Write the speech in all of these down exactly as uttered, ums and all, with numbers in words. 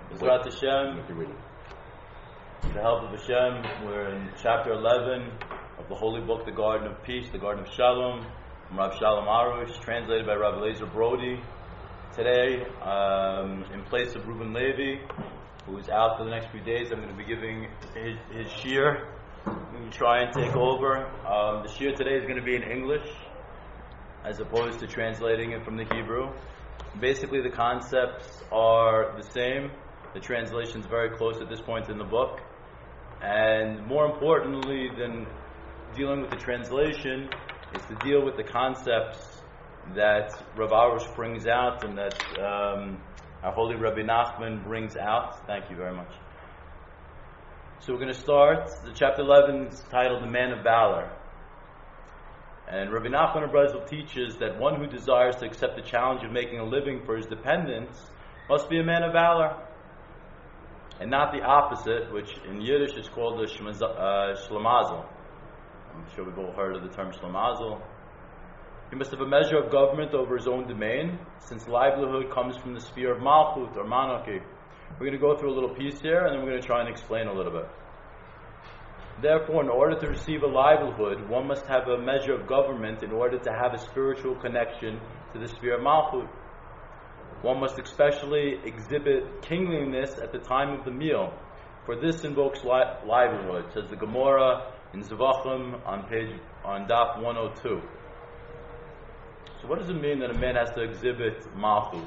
B'ezrat Hashem, with the help of Hashem, we're in chapter eleven of the holy book, the Garden of Peace, the Garden of Shalom, from Rav Shalom Arush, translated by Rav Eliezer Brody. Today, um, in place of Reuben Levi, who is out for the next few days, I'm going to be giving his, his shiur. I'm going to try and take over. Um, the shiur today is going to be in English, as opposed to translating it from the Hebrew. Basically, the concepts are the same. The translation is very close at this point in the book. And more importantly than dealing with the translation, is to deal with the concepts that Rav Arush brings out and that um, our holy Rabbi Nachman brings out. Thank you very much. So we're going to start. The chapter eleven is titled The Man of Valor. And Rabbi Nachman of Breslov teaches that one who desires to accept the challenge of making a living for his dependents must be a man of valor, and not the opposite, which in Yiddish is called the shmaz- uh, shlemazel. I'm sure we've all heard of the term shlemazel. He must have a measure of government over his own domain, since livelihood comes from the sphere of malchut or monarchy. We're going to go through a little piece here, and then we're going to try and explain a little bit. Therefore, in order to receive a livelihood, one must have a measure of government in order to have a spiritual connection to the sphere of malchut. One must especially exhibit kingliness at the time of the meal, for this invokes li- livelihood, says the Gemara in Zvachim on page on daf one oh two. So, what does it mean that a man has to exhibit malchut?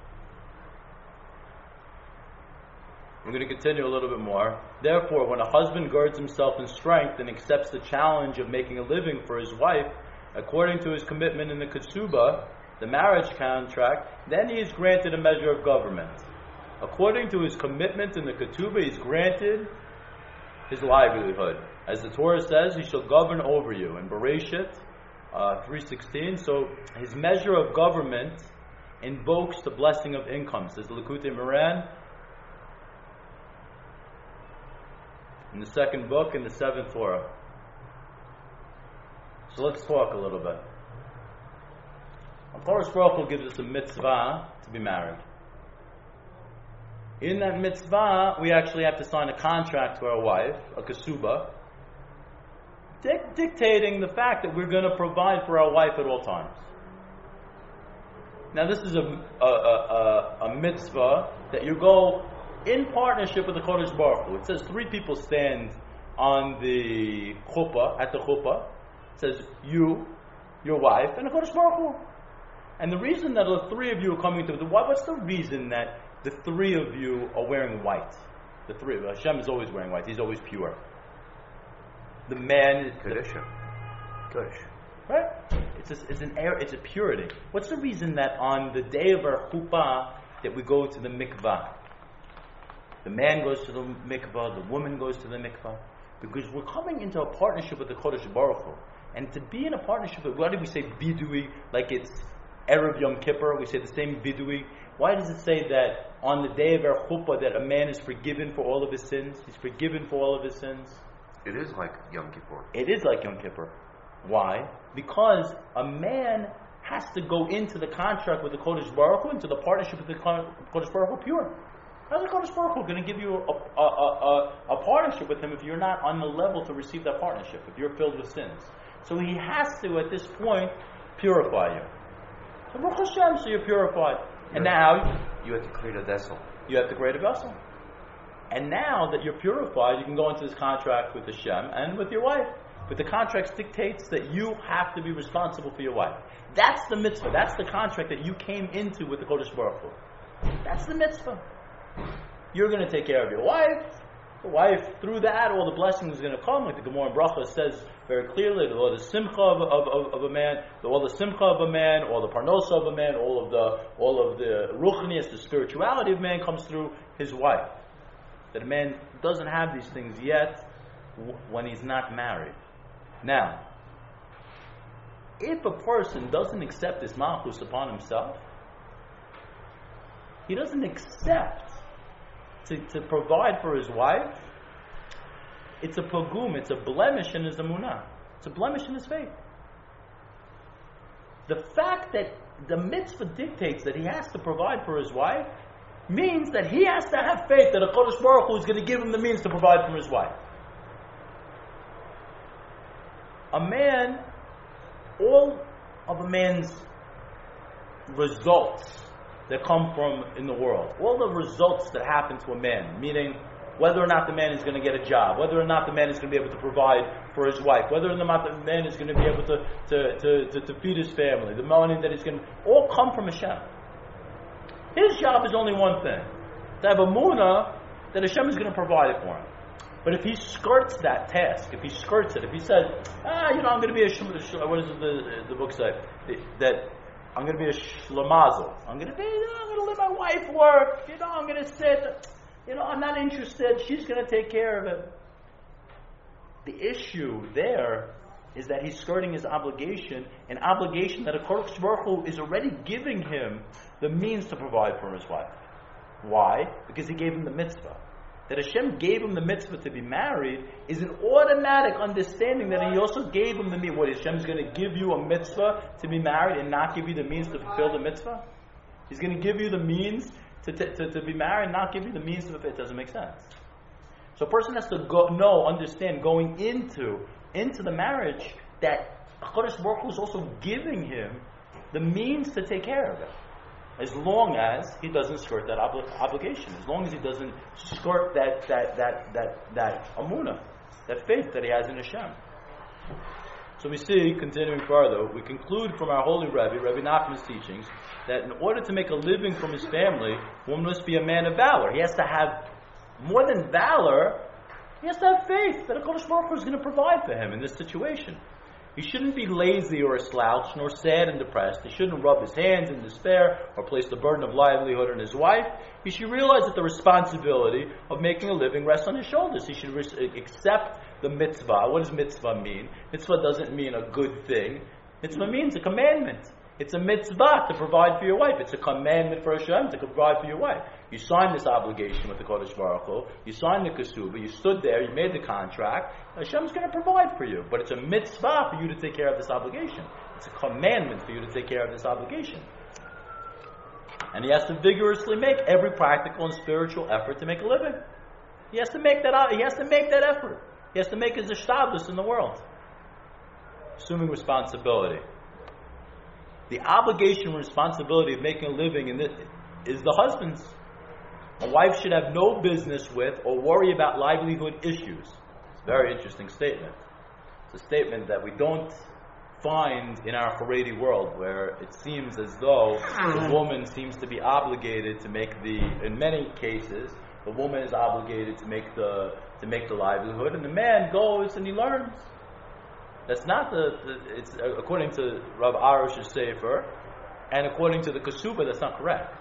We're going to continue a little bit more. Therefore, when a husband girds himself in strength and accepts the challenge of making a living for his wife, according to his commitment in the ketubah, the marriage contract, then he is granted a measure of government. According to his commitment in the ketubah, he is granted his livelihood. As the Torah says, he shall govern over you. In Bereshit uh, three sixteen, so his measure of government invokes the blessing of income, says Likutei Moharan, in the second book, in the seventh Torah. So let's talk a little bit. HaKadosh Baruch Hu gives us a mitzvah to be married. In that mitzvah, we actually have to sign a contract to our wife, a kesubah, dic- dictating the fact that we're going to provide for our wife at all times. Now, this is a, a, a, a, a mitzvah that you go in partnership with the Kodesh Baruch Hu. It says three people stand on the chuppah, at the chuppah. It says you, your wife, and the Kodesh Baruch Hu. And the reason that the three of you are coming to the wife, what's the reason that the three of you are wearing white? The three of Hashem is always wearing white. He's always pure. The man is Kedusha. Kodesh. Right? It's a, it's an air. It's a purity. What's the reason that on the day of our chuppah that we go to the mikvah? The man goes to the mikvah, the woman goes to the mikvah, because we're coming into a partnership with the Kodesh Baruch Hu. And to be in a partnership with, why do we say bidui like it's Erev Yom Kippur? We say the same bidui. Why does it say that on the day of our chuppah that a man is forgiven for all of his sins? He's forgiven for all of his sins. It is like Yom Kippur. It is like Yom Kippur. Why? Because a man has to go into the contract with the Kodesh Baruch Hu, into the partnership with the Kodesh Baruch Hu pure. How's the Kodesh Baruch Hu going to give you a, a, a, a, a partnership with him if you're not on the level to receive that partnership, if you're filled with sins? So he has to, at this point, purify you. So Baruch Hashem, so you're purified. And now you have to create a vessel. You have to create a vessel. And now that you're purified, you can go into this contract with Hashem and with your wife. But the contract dictates that you have to be responsible for your wife. That's the mitzvah. That's the contract that you came into with the Kodesh Baruch Hu. That's the mitzvah. You're going to take care of your wife. The wife, through that, all the blessings are going to come. Like the Gemara in Bracha says very clearly, all the simcha of, of, of, of a man, all the simcha of a man, all the parnosa of a man, all of the all of the ruchnius, the spirituality of man comes through his wife. That a man doesn't have these things yet w- when he's not married. Now, if a person doesn't accept this malchus upon himself, he doesn't accept To, to provide for his wife, it's a pogum, it's a blemish in his emunah. It's a blemish in his faith. The fact that the mitzvah dictates that he has to provide for his wife means that he has to have faith that a Kodesh Baruch Hu is going to give him the means to provide for his wife. A man, all of a man's results that come from in the world, all the results that happen to a man, meaning whether or not the man is going to get a job, whether or not the man is going to be able to provide for his wife, whether or not the man is going to be able to, to, to, to, to feed his family, the money that he's going to, all come from Hashem. His job is only one thing, to have a munah that Hashem is going to provide it for him. But if he skirts that task, if he skirts it, if he says, ah, you know, I'm going to be a, sh- what does the, the book say? That I'm going to be a shlamazel. I'm going to be, you know, I'm going to let my wife work. You know, I'm going to sit. You know, I'm not interested. She's going to take care of it. The issue there is that he's skirting his obligation, an obligation that a Kodesh Baruch Hu is already giving him the means to provide for his wife. Why? Because he gave him the mitzvah. That Hashem gave him the mitzvah to be married is an automatic understanding that he also gave him the means. What, Hashem is going to give you a mitzvah to be married and not give you the means to fulfill the mitzvah? He's going to give you the means to, to, to, to be married and not give you the means to fulfill it. It doesn't make sense. So a person has to go, know, understand, going into, into the marriage, that HaKadosh Baruch Hu is also giving him the means to take care of it. As long as he doesn't skirt that obli- obligation, as long as he doesn't skirt that that that that that amunah, that faith that he has in Hashem. So we see, continuing further, we conclude from our holy Rebbe, Rebbe Nachman's teachings, that in order to make a living from his family, one must be a man of valor. He has to have more than valor. He has to have faith that HaKadosh Baruch Hu is going to provide for him in this situation. He shouldn't be lazy or a slouch, nor sad and depressed. He shouldn't rub his hands in despair or place the burden of livelihood on his wife. He should realize that the responsibility of making a living rests on his shoulders. He should re- accept the mitzvah. What does mitzvah mean? Mitzvah doesn't mean a good thing. Mitzvah means a commandment. It's a mitzvah to provide for your wife. It's a commandment for Hashem to provide for your wife. You signed this obligation with the Kodesh Baruch Hu. You signed the Kesubah. You stood there. You made the contract. Hashem's going to provide for you. But it's a mitzvah for you to take care of this obligation. It's a commandment for you to take care of this obligation. And he has to vigorously make every practical and spiritual effort to make a living. He has to make that out. He has to make that effort. He has to make his ishtadlus in the world. Assuming responsibility. The obligation and responsibility of making a living in this is the husband's. A wife should have no business with or worry about livelihood issues. It's a very interesting statement. It's a statement that we don't find in our Haredi world, where it seems as though the woman seems to be obligated to make the, in many cases, the woman is obligated to make the to make the livelihood, and the man goes and he learns. That's not the, the it's according to Rav Arush's Sefer, and according to the Kesubah, that's not correct.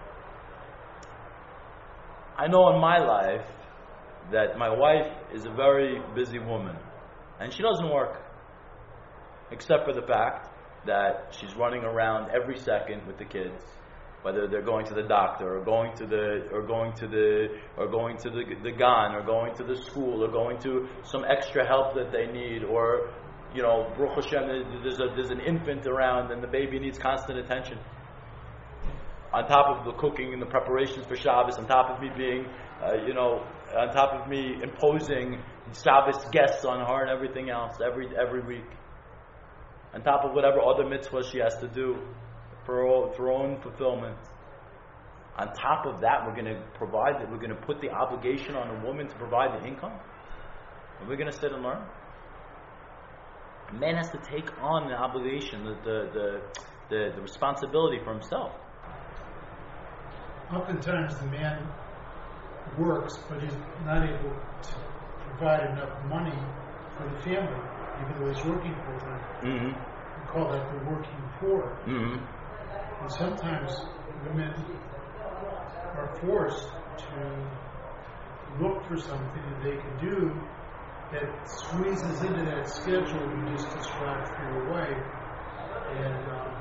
I know in my life that my wife is a very busy woman, and she doesn't work, except for the fact that she's running around every second with the kids, whether they're going to the doctor or going to the or going to the or going to the the gan or going to the school or going to some extra help that they need, or you know, Baruch Hashem, there's a, there's an infant around and the baby needs constant attention. On top of the cooking and the preparations for Shabbos, on top of me being, uh, you know, on top of me imposing Shabbos guests on her and everything else every every week. On top of whatever other mitzvahs she has to do for her, for her own fulfillment. On top of that, we're going to provide that. We're going to put the obligation on a woman to provide the income. Are we going to sit and learn? A man has to take on the obligation, the the the, the, the responsibility for himself. Oftentimes the man works, but he's not able to provide enough money for the family, even though he's working for them. Mm-hmm. We call that the working poor. Mm-hmm. And sometimes women are forced to look for something that they can do that squeezes into that schedule you just described for your wife. And um,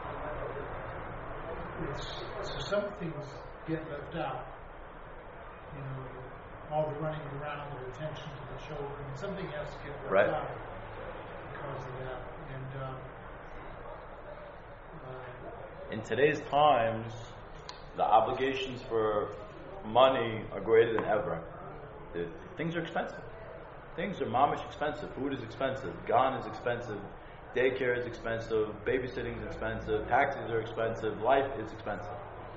it's, so some things get left out. You know, all the running around, the attention to the children, something has to get left right. out because of that. And um, uh, in today's times, The obligations for money are greater than ever. The, things are expensive. Things are mamish expensive. Food is expensive. Gan is expensive. Daycare is expensive. Babysitting is expensive. Taxis are expensive. Life is expensive.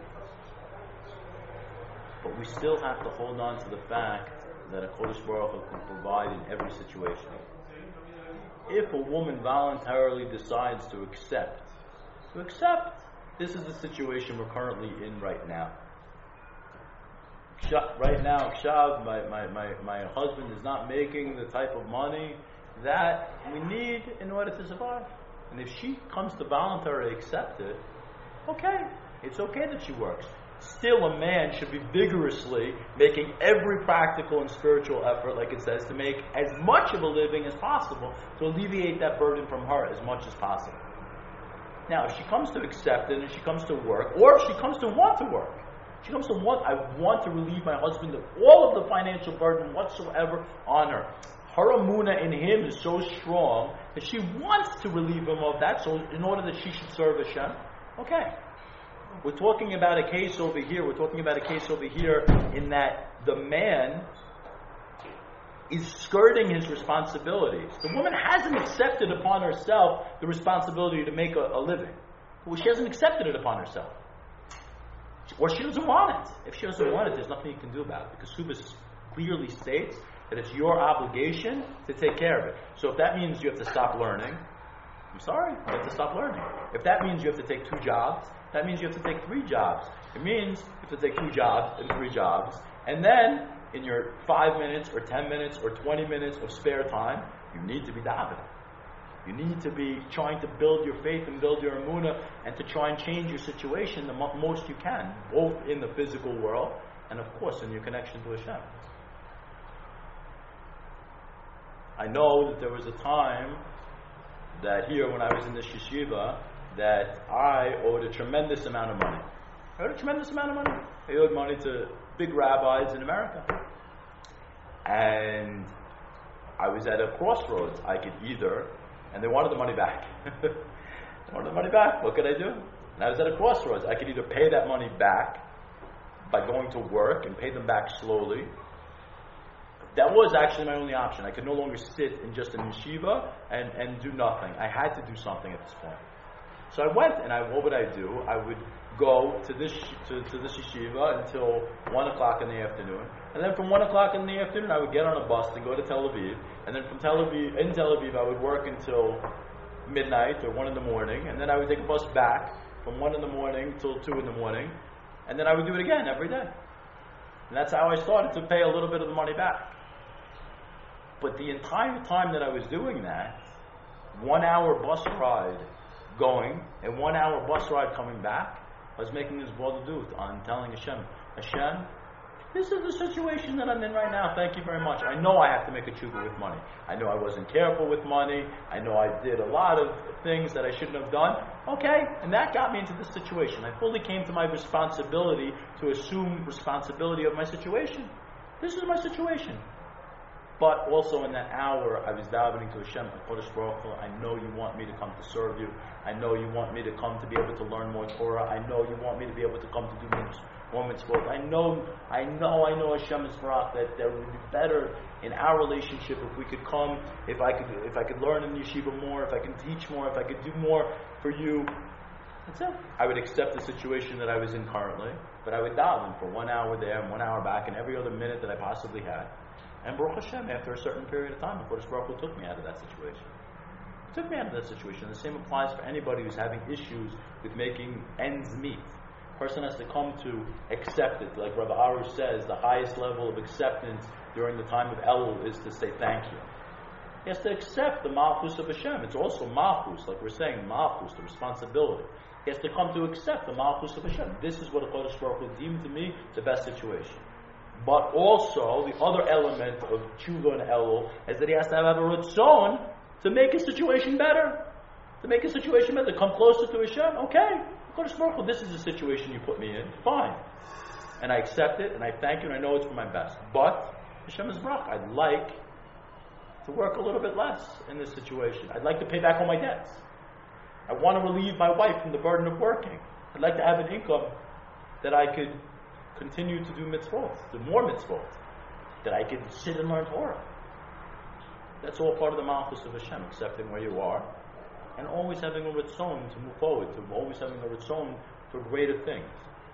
But we still have to hold on to the fact that a Kodesh Baruch Hu can provide in every situation. If a woman voluntarily decides to accept, to accept, this is the situation we're currently in right now. Right now, Kshav, my, my, my, my husband is not making the type of money that we need in order to survive. And if she comes to voluntarily accept it, okay, it's okay that she works. Still, a man should be vigorously making every practical and spiritual effort, like it says, to make as much of a living as possible, to alleviate that burden from her as much as possible. Now, if she comes to accept it, and she comes to work, or if she comes to want to work, she comes to want, I want to relieve my husband of all of the financial burden whatsoever on her. Her emunah in him is so strong that she wants to relieve him of that, so in order that she should serve Hashem, okay. We're talking about a case over here, we're talking about a case over here in that the man is skirting his responsibilities. The woman hasn't accepted upon herself the responsibility to make a, a living. Well, she hasn't accepted it upon herself. Or she doesn't want it. If she doesn't want it, there's nothing you can do about it. Because Subas clearly states that it's your obligation to take care of it. So if that means you have to stop learning, I'm sorry, you have to stop learning. If that means you have to take two jobs, that means you have to take three jobs. It means you have to take two jobs and three jobs. And then, in your five minutes or ten minutes or twenty minutes of spare time, you need to be davening. You need to be trying to build your faith and build your emunah and to try and change your situation the mo- most you can, both in the physical world and, of course, in your connection to Hashem. I know that there was a time that here, when I was in this yeshiva, that I owed a tremendous amount of money. I owed a tremendous amount of money. I owed money to big rabbis in America. And I was at a crossroads. I could either, and they wanted the money back. They wanted the money back. What could I do? And I was at a crossroads. I could either pay that money back by going to work and pay them back slowly. That was actually my only option. I could no longer sit in just an yeshiva and, and do nothing. I had to do something at this point. So I went, and I, what would I do? I would go to this to, to this yeshiva until one o'clock in the afternoon, and then from one o'clock in the afternoon, I would get on a bus and go to Tel Aviv, and then from Tel Aviv, in Tel Aviv, I would work until midnight or one in the morning, and then I would take a bus back from one in the morning till two in the morning, and then I would do it again every day. And that's how I started to pay a little bit of the money back. But the entire time that I was doing that, one hour bus ride going and one hour bus ride coming back, I was making this bodedut on telling Hashem, Hashem, this is the situation that I'm in right now. Thank you very much. I know I have to make a tshuva with money. I know I wasn't careful with money. I know I did a lot of things that I shouldn't have done. Okay, and that got me into this situation. I fully came to my responsibility to assume responsibility of my situation. This is my situation. But also in that hour, I was davening to Hashem, Kodesh Baruch Hu, I know you want me to come to serve you. I know you want me to come to be able to learn more Torah. I know you want me to be able to come to do more mitzvot. I know, I know, I know Hashem is Baruch, that there would be better in our relationship if we could come, if I could, if I could learn in yeshiva more, if I could teach more, if I could do more for you. That's it. I would accept the situation that I was in currently, but I would daven for one hour there and one hour back, and every other minute that I possibly had. And Baruch Hashem, after a certain period of time, of course, Baruch Hu took me out of that situation. He took me out of that situation. The same applies for anybody who's having issues with making ends meet. A person has to come to accept it. Like Rabbi Arush says, the highest level of acceptance during the time of Elul is to say thank you. He has to accept the Malchus of Hashem. It's also Malchus, like we're saying, Malchus, the responsibility. He has to come to accept the Malchus of Hashem. This is what a Kodesh Baruch Hu deemed to me the best situation. But also, the other element of tshuva and elul is that he has to have a ratzon to make his situation better. To make his situation better, to come closer to Hashem. Okay, Kodesh Baruch Hu, this is the situation you put me in. Fine. And I accept it, and I thank you, and I know it's for my best. But, Hashem is Baruch, I'd like to work a little bit less in this situation. I'd like to pay back all my debts. I want to relieve my wife from the burden of working. I'd like to have an income that I could continue to do mitzvot, do more mitzvot, that I could sit and learn Torah. That's all part of the Malchus of Hashem, accepting where you are, and always having a ritzon to move forward, to always having a ritzon for greater things.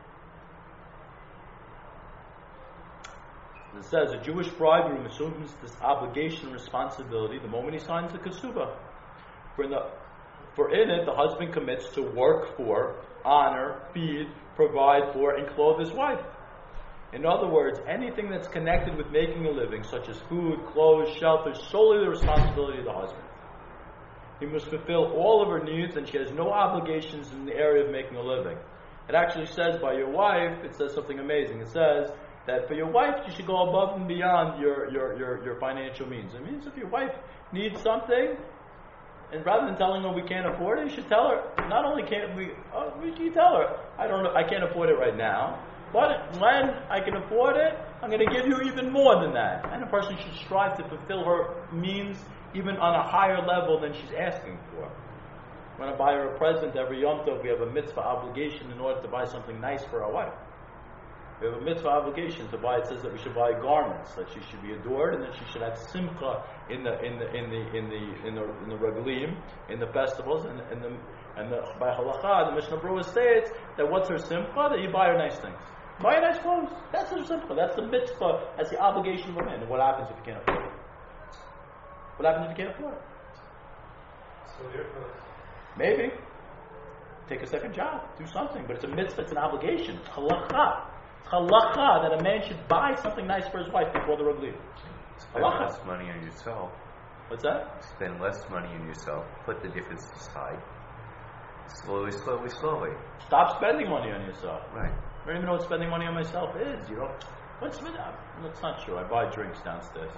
It says, a Jewish bridegroom assumes this obligation and responsibility the moment he signs the kesubah. For in, the, for in it, the husband commits to work for, honor, feed, provide for, and clothe his wife. In other words, anything that's connected with making a living, such as food, clothes, shelter, is solely the responsibility of the husband. He must fulfill all of her needs, and she has no obligations in the area of making a living. It actually says by your wife, it says something amazing. It says that for your wife, you should go above and beyond your, your, your, your financial means. It means if your wife needs something, and rather than telling her we can't afford it, you should tell her, not only can't we, oh, you tell her, I don't know, I can't afford it right now, but when I can afford it, I'm going to give you even more than that. And a person should strive to fulfill her means even on a higher level than she's asking for. When I buy her a present every Yom Tov, we have a mitzvah obligation in order to buy something nice for our wife. We have a mitzvah obligation to buy. It says that we should buy garments, that she should be adored, and that she should have simcha in the in the in the in the in the in the regalim, in the festivals, and and the and the by halacha, the Mishnah Berurah states that what's her simcha? That you buy her nice things, buy her nice clothes. That's her simcha. That's the mitzvah. That's the obligation of a man. And what happens if you can't afford it? What happens if you can't afford it? So therefore, maybe take a second job, do something, but it's a mitzvah. It's an obligation. It's halacha. Halacha that a man should buy something nice for his wife before the regalim. Spend Halacha. less money on yourself. What's that? Spend less money on yourself. Put the difference aside. Slowly, slowly, slowly. Stop spending money on yourself. Right. I don't even know what spending money on myself is. You know, what's that's not true. I buy drinks downstairs.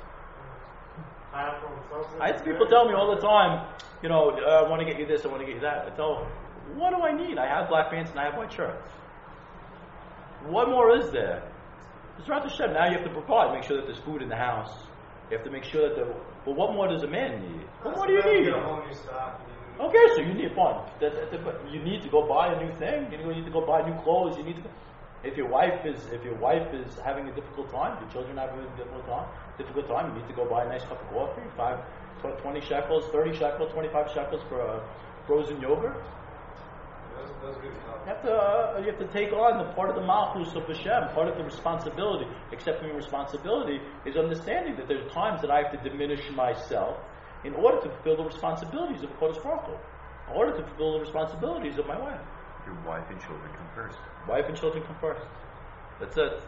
I have people tell me all the time, you know, uh, I want to get you this, I want to get you that. I tell them, what do I need? I have black pants and I have white shirts. What more is there? It's not the Hashem. Now you have to provide. Make sure that there's food in the house. You have to make sure that the. But what more does a man need? What more do you need? Okay, so you need fun. That, that, that, you need to go buy a new thing. You need to go buy new clothes. You need to. If your wife is if your wife is having a difficult time, your children are having a difficult time. Difficult time. You need to go buy a nice cup of coffee. Five, twenty shekels, thirty shekels, twenty-five shekels for a frozen yogurt. You have to uh, you have to take on the part of the malchus of Hashem, part of the responsibility. Accepting responsibility is understanding that there's times that I have to diminish myself in order to fulfill the responsibilities of a Kodesh Baruch Hu, in order to fulfill the responsibilities of my wife. Your wife and children come first. Wife and children come first. That's it.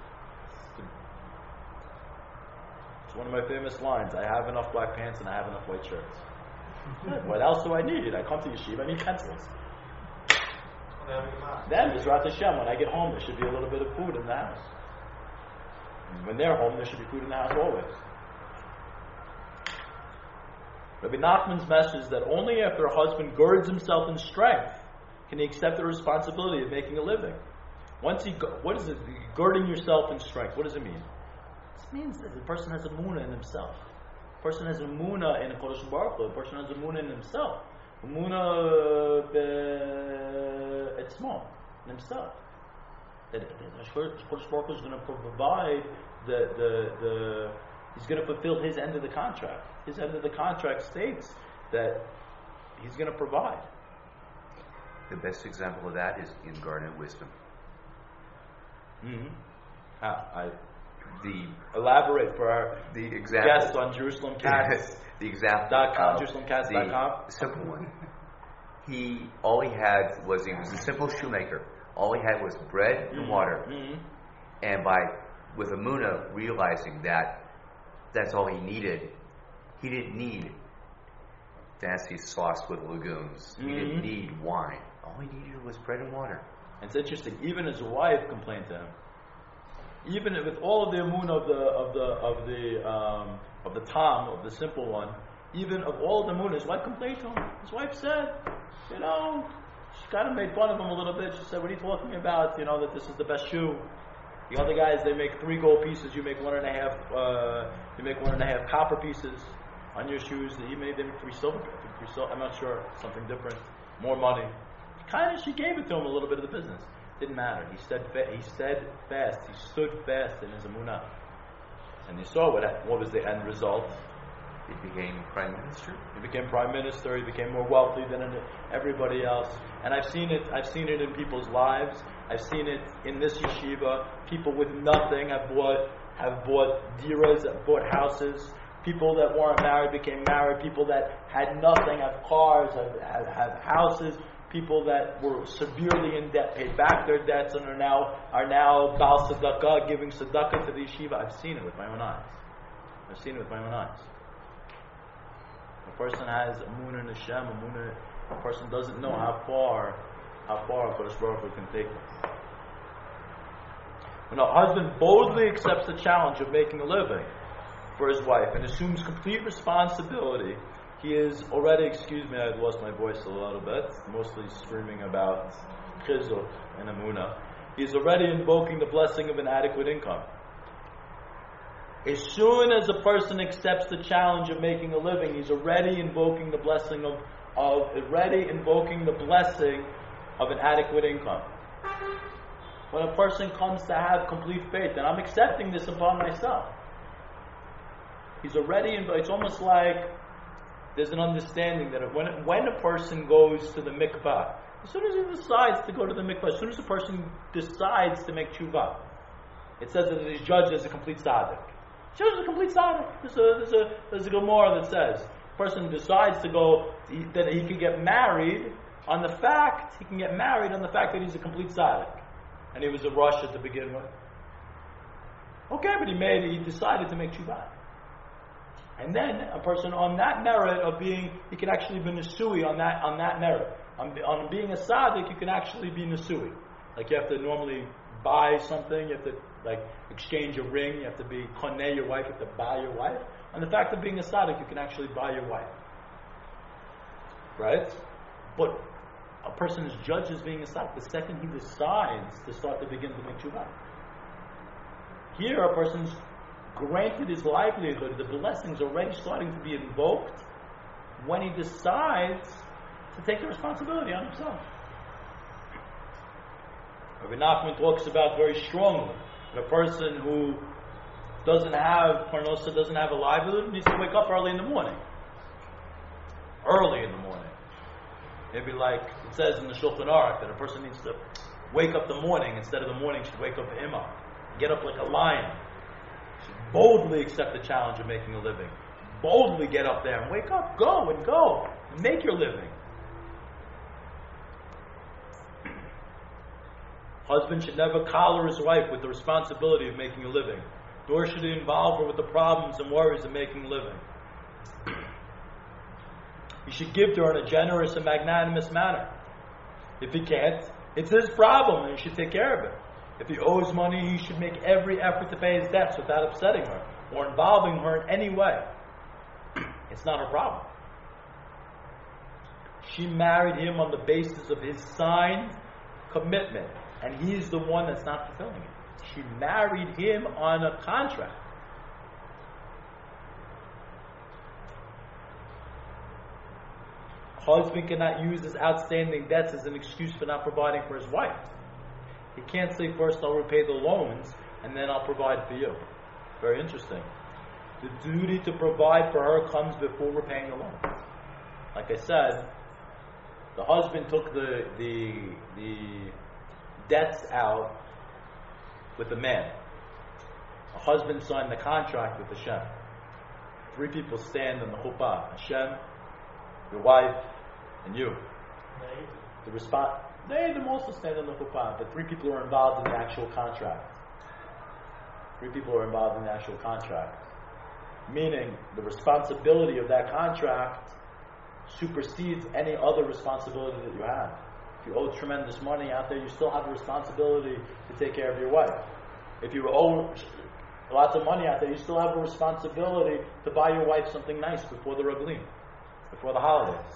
It's one of my famous lines. I have enough black pants and I have enough white shirts. What else do I need? I come to yeshiva, I need pencils. Then, B'ezrat Hashem, when I get home, there should be a little bit of food in the house. And when they're home, there should be food in the house always. Rabbi Nachman's message is that only after a husband girds himself in strength can he accept the responsibility of making a living. Once he, what is it? Girding yourself in strength. What does it mean? It means that the person has a munah in himself. A person has a munah in a Kodesh Baruch Hu. A person has a munah in himself. A munah etzmo, in himself. That Kodesh Baruch Hu is going to provide the the the. He's going to fulfill his end of the contract. His end of the contract states that he's going to provide. The best example of that is in Garden of Wisdom. Mm-hmm. How? I the elaborate for our the example guest on Jerusalem Cats. the example dot com, of Jerusalem Cats dot com. the simple one. He all he had was he was a simple shoemaker. All he had was bread and mm-hmm. water, mm-hmm. and by with Amunah realizing that that's all he needed, he didn't need fancy sauce with legumes. He mm-hmm. didn't need wine. All he needed was bread and water. And it's interesting. Even his wife complained to him. Even with all of the amun of the of the of the um, of the tam of the simple one, even of all of the amun, his wife complained to him. His wife said, you know, she kind of made fun of him a little bit. She said, "What are you talking about? You know that this is the best shoe. The other guys, they make three gold pieces. You make one and a half. Uh, you make one and a half copper pieces on your shoes. That he made them three silver. Three silver. I'm not sure. Something different. More money." Kind of, she gave it to him a little bit of the business. Didn't matter. He stood, fa- he stood fast. He stood fast in his emunah. And you saw what, what was the end result. He became prime minister. He became prime minister. He became more wealthy than everybody else. And I've seen it. I've seen it in people's lives. I've seen it in this yeshiva. People with nothing have bought have bought diras, have bought houses. People that weren't married became married. People that had nothing have cars, have, have, have houses. People that were severely in debt paid back their debts and are now are now bal tzedakah, giving tzedakah to the yeshiva. I've seen it with my own eyes. I've seen it with my own eyes. A person has emunah in Hashem, emunah. A person doesn't know how far, how far Hakadosh Baruch Hu can take them. When a husband boldly accepts the challenge of making a living for his wife and assumes complete responsibility, he is already. Excuse me, I've lost my voice a little bit. Mostly screaming about chizuk and emunah. He is already invoking the blessing of an adequate income. As soon as a person accepts the challenge of making a living, he's already invoking the blessing of, of already invoking the blessing of an adequate income. When a person comes to have complete faith, and I'm accepting this upon myself, he's already in, it's almost like there's an understanding that when when a person goes to the mikvah, as soon as he decides to go to the mikvah, as soon as a person decides to make tshuva, it says that he's judged as a complete tzaddik. She's a complete tzaddik. There's a, there's a, there's a Gemara that says a person decides to go, he, that he can get married on the fact, he can get married on the fact that he's a complete tzaddik. And he was a Russia to begin with. Okay, but he made, he decided to make tshuva. And then a person on that merit of being, he can actually be nesui on that, on that merit. On, on being a tzaddik, you can actually be nesui. Like you have to normally buy something, you have to like exchange a ring, you have to be koneh your wife, you have to buy your wife. On the fact of being a tzaddik, you can actually buy your wife. Right? But a person is judged as being a tzaddik the second he decides to start to begin to make tshuva. Here, a person's granted his livelihood, the blessings already starting to be invoked when he decides to take the responsibility on himself. Rabbi Nachman talks about very strongly that a person who doesn't have parnosa, doesn't have a livelihood, needs to wake up early in the morning. Early in the morning. Maybe like it says in the Shulchan Aruch that a person needs to wake up the morning instead of the morning should wake up Imam. Get up like a lion. Should boldly accept the challenge of making a living. Boldly get up there and wake up. Go and go and make your living. Husband should never collar his wife with the responsibility of making a living, nor should he involve her with the problems and worries of making a living. He should give to her in a generous and magnanimous manner. If he can't, it's his problem and he should take care of it. If he owes money, he should make every effort to pay his debts without upsetting her or involving her in any way. It's not her problem. She married him on the basis of his signed commitment, and he's the one that's not fulfilling it. She married him on a contract. Husband cannot use his outstanding debts as an excuse for not providing for his wife. He can't say, first I'll repay the loans and then I'll provide for you. Very interesting. The duty to provide for her comes before repaying the loans. Like I said, the husband took the the the debts out with the man. A husband signed the contract with Hashem. Three people stand on the chuppah: Hashem, your wife, and you. Right. The response. They them also stand on the chuppah, but three people are involved in the actual contract. Three people are involved in the actual contract. Meaning, the responsibility of that contract supersedes any other responsibility that you have. If you owe tremendous money out there, you still have a responsibility to take care of your wife. If you owe lots of money out there, you still have a responsibility to buy your wife something nice before the Reglim, before the holidays.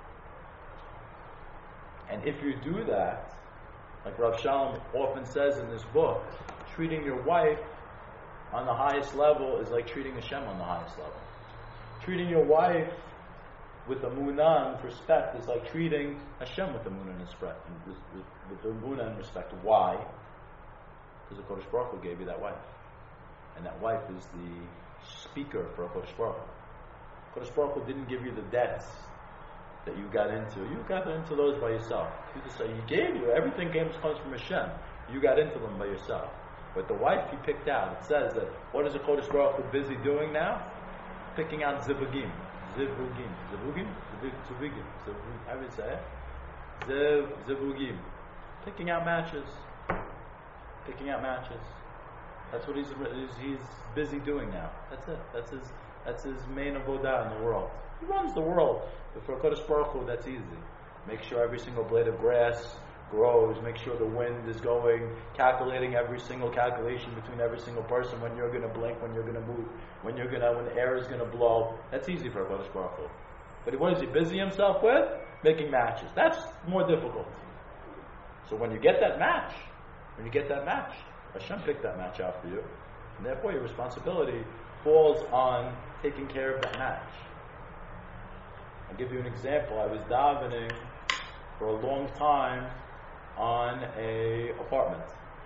And if you do that, like Rav Shalom often says in this book, treating your wife on the highest level is like treating Hashem on the highest level. Treating your wife with the Emunah and respect is like treating Hashem with the Emunah and respect. With, with, with the Emunah and respect. Why? Because the Kodesh Baruch Hu gave you that wife. And that wife is the speaker for a Kodesh Baruch Hu. Kodesh Baruch Hu didn't give you the debts that you got into. You got into those by yourself. You just say, He gave you, everything comes comes from Hashem. You got into them by yourself. But the wife He picked out, it says that, what is the Kodesh Baruch Hu busy doing now? Picking out zivugim. Zivugim. Zivugim? Zivugim. Zivugim. How would you say it? Ziv, zivugim. Picking out matches. Picking out matches. That's what he's, he's he's busy doing now. That's it. That's his that's his main avodah in the world. He runs the world. But for Kodesh Baruch Hu, that's easy. Make sure every single blade of grass grows. Make sure the wind is going. Calculating every single calculation between every single person. When you're going to blink. When you're going to move. When you're going to. When the air is going to blow. That's easy for Kodesh Baruch Hu. But what is he busy himself with? Making matches. That's more difficult. So when you get that match, when you get that match, Hashem picked that match out for you, and therefore your responsibility falls on taking care of that match. I'll give you an example. I was davening for a long time on a apartment.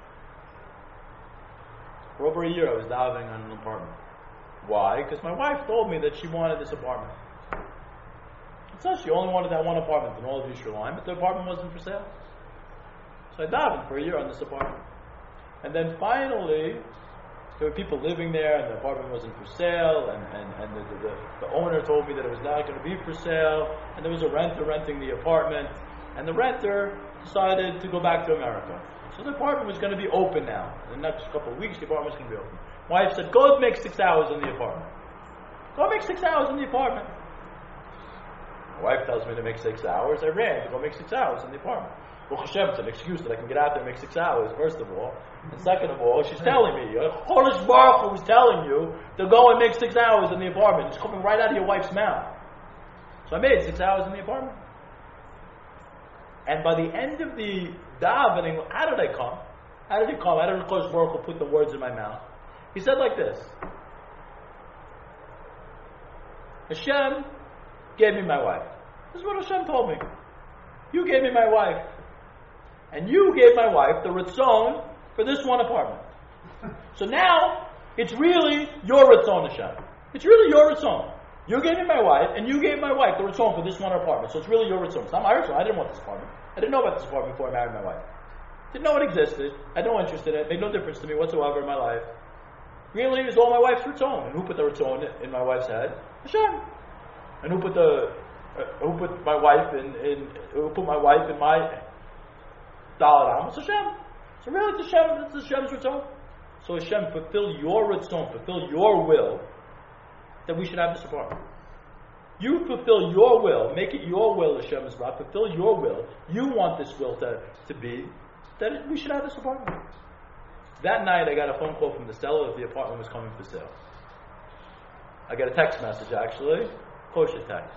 For over a year I was davening on an apartment. Why? Because my wife told me that she wanted this apartment. It says she only wanted that one apartment in all of Yerushalayim, but the apartment wasn't for sale. So I davened for a year on this apartment. And then finally, there were people living there, and the apartment wasn't for sale, and, and, and the, the, the owner told me that it was not going to be for sale, and there was a renter renting the apartment, and the renter decided to go back to America. So the apartment was going to be open now. In the next couple of weeks, the apartment was going to be open. My wife said, go make six hours in the apartment. Go make six hours in the apartment. My wife tells me to make six hours. I ran to go make six hours in the apartment. Well, Hashem, it's an excuse that I can get out there and make six hours, first of all. And second of all, she's telling me, Kodesh Baruch Hu was telling you to go and make six hours in the apartment. It's coming right out of your wife's mouth. So I made six hours in the apartment. And by the end of the davening, how did I come? How did it come? How did Kodesh Baruch Hu put the words in my mouth? He said like this. Hashem gave me my wife. This is what Hashem told me. You gave me my wife. And you gave my wife the Ratzon for this one apartment. So now, it's really your Ratzon, Hashem. It's really your Ratzon. You gave me my wife, and you gave my wife the Ratzon for this one apartment. So it's really your Ratzon. It's not my Ratzon. I didn't want this apartment. I didn't know about this apartment before I married my wife. Didn't know it existed. I had no interest in it. It made no difference to me whatsoever in my life. Really, it was all my wife's Ratzon. And who put the Ratzon in my wife's head? Hashem. And who put the uh, who put my wife in, in who put my wife in my Dalar Amos? Hashem. So really, it's Hashem. It's Hashem's Ratzon. So Hashem, fulfill your Ratzon, fulfill your will, that we should have this apartment. You fulfill your will, make it your will, Hashem is right. Fulfill your will. You want this will to, to be that we should have this apartment. That night, I got a phone call from the seller that the apartment was coming for sale. I got a text message actually, kosher text.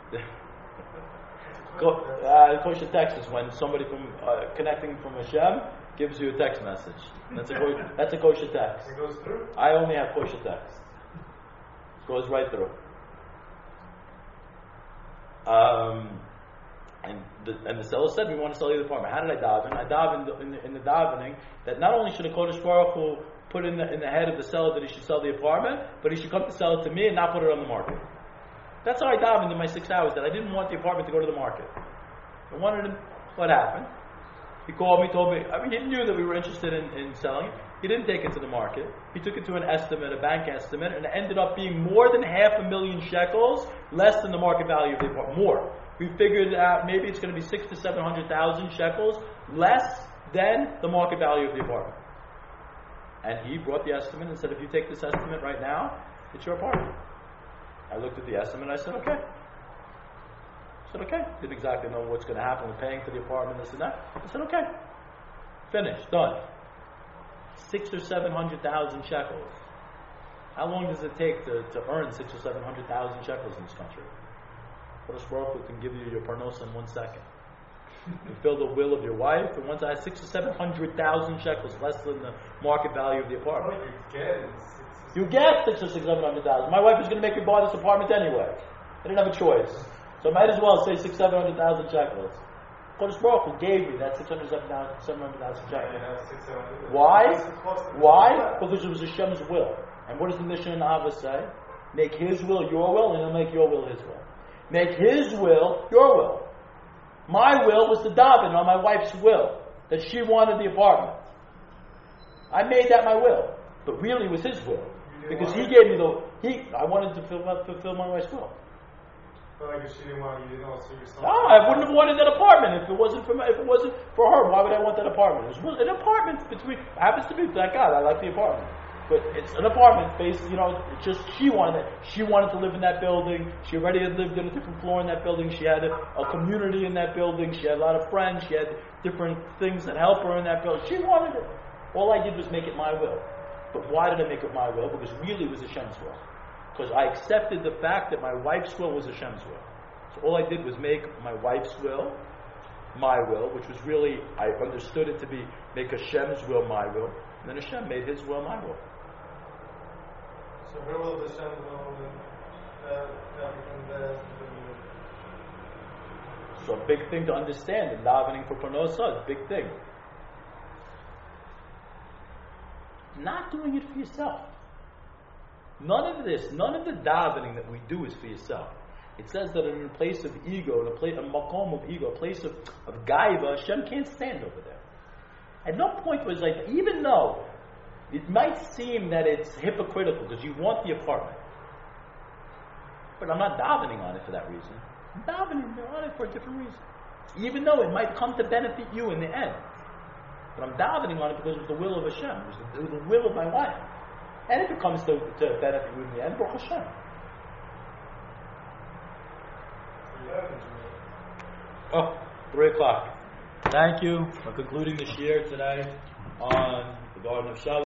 Uh, kosher text is when somebody from uh, connecting from Hashem gives you a text message. That's a kosher, that's a kosher text. It goes through? I only have kosher text. It goes right through. Um, and the and the seller said, we want to sell you the apartment. How did I daven? I davened in the, in the davening that not only should a Kodesh Baruch Hu put in the in the head of the seller that he should sell the apartment, but he should come to sell it to me and not put it on the market. That's how I davened in my six hours, that I didn't want the apartment to go to the market. I wanted him, what happened? He called me, told me, I mean, he knew that we were interested in, in selling it. He didn't take it to the market. He took it to an estimate, a bank estimate, and it ended up being more than half a million shekels, less than the market value of the apartment. More. We figured out maybe it's going to be six to seven hundred thousand shekels, less than the market value of the apartment. And he brought the estimate and said, if you take this estimate right now, it's your apartment. I looked at the estimate and I said, okay. I said, okay. Didn't exactly know what's going to happen with paying for the apartment, this and that. I said, okay. Finished. Done. Six or seven hundred thousand shekels. How long does it take to, to earn six or seven hundred thousand shekels in this country? Kodesh Baruch Hu can give you your parnos in one second. You fill the will of your wife, and once I had six or seven hundred thousand shekels, less than the market value of the apartment. Oh, you get You get six or six, seven hundred thousand. My wife was going to make me buy this apartment anyway. I didn't have a choice. So I might as well say six, seven hundred thousand shekels. Kodesh Baruch Hu gave me that six hundred, seven hundred thousand shekels. Why? Why? Because it was Hashem's will. And what does the Mishnah in Avos say? Make His will your will, and He'll make your will His will. Make His will your will. My will was to daven on my wife's will, that she wanted the apartment. I made that my will, but really it was His will, because He gave me the. He. I wanted to fulfill, fulfill my wife's will. But like if she didn't want you, you didn't also yourself. No, I wouldn't have wanted that apartment if it wasn't for my, if it wasn't for her. Why would I want that apartment? It was an apartment between happens to be. Thank God, I like the apartment, but it's an apartment based. You know, it's just she wanted it. She wanted to live in that building. She already had lived in a different floor in that building. She had a, a community in that building. She had a lot of friends. She had different things that help her in that building. She wanted it. All I did was make it my will. But why did I make it my will? Because really it was Hashem's will. Because I accepted the fact that my wife's will was Hashem's will. So all I did was make my wife's will my will, which was really, I understood it to be make Hashem's will my will. And then Hashem made His will my will. So her will is Hashem's will, and that, that becomes the, the So a big thing to understand in davening for parnosa, a big thing. Not doing it for yourself. None of this, none of the davening that we do is for yourself. It says that in a place of ego, in a place, a makom of ego, a place of, of gaiva, Hashem can't stand over there. At no point was like, even though it might seem that it's hypocritical because you want the apartment, but I'm not davening on it for that reason. I'm davening on it for a different reason. Even though it might come to benefit you in the end. But I'm davening on it because it was the will of Hashem. It was the, it was the will of my wife. And if it comes to, to benefit you in the end, Baruch Hashem. Oh, three o'clock. Thank you for concluding the shir today on the Garden of Shalom.